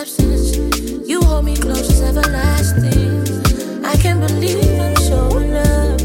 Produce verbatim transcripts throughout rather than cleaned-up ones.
absence. You hold me close as everlasting. I can't believe I'm so in love.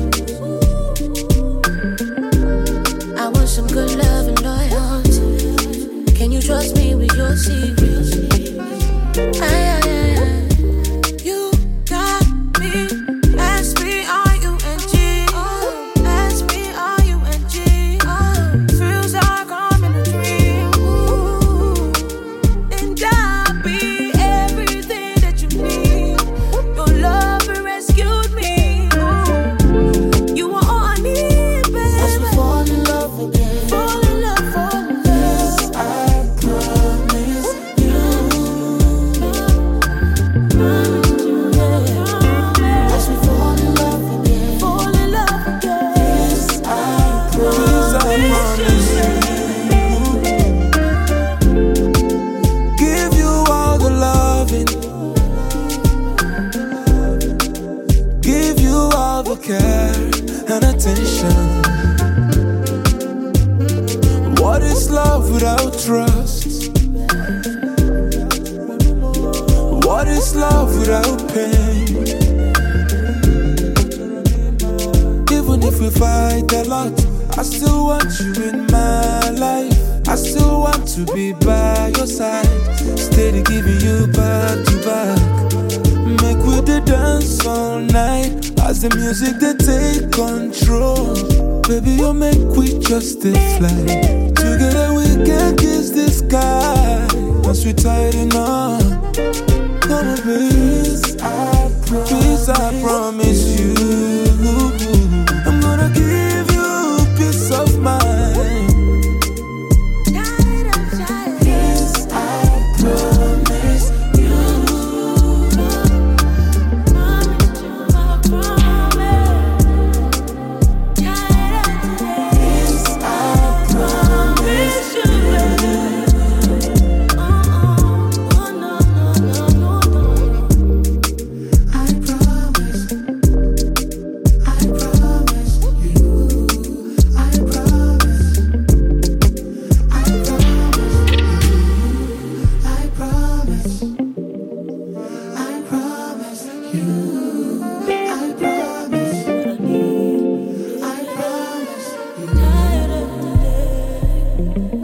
I want some good love and loyalty. Can you trust me with your secrets? I, I, I, I. You got me. Ask me, are you N G? Oh, ask me, are you N G? Oh, feels like I'm in a dream. Ooh, and I'll be everything that you need. Your love rescued me. Ooh, you are all I need, baby. As we fall in love again. Fall in love, fall in love. I promise you. As we fall in love again. Fall in love again. Yes, I promise you. Give you all the loving. Give you all the care and attention. What is love without trust? What is love without pain? Even if we fight a lot, I still want you in my life. I still want to be by your side, steady giving you back to back. Make we the dance all night as the music they take control. Baby, you make we just stay fly. Together we can kiss the sky once we tighten up. Come on, please, I promise, please, I promise you, I'm gonna give you peace of mind. Yes, I promise you. Yes, I promise you. I promise, I promise you. I promise, I promise you. I promise, I promise you. I promise, I promise you.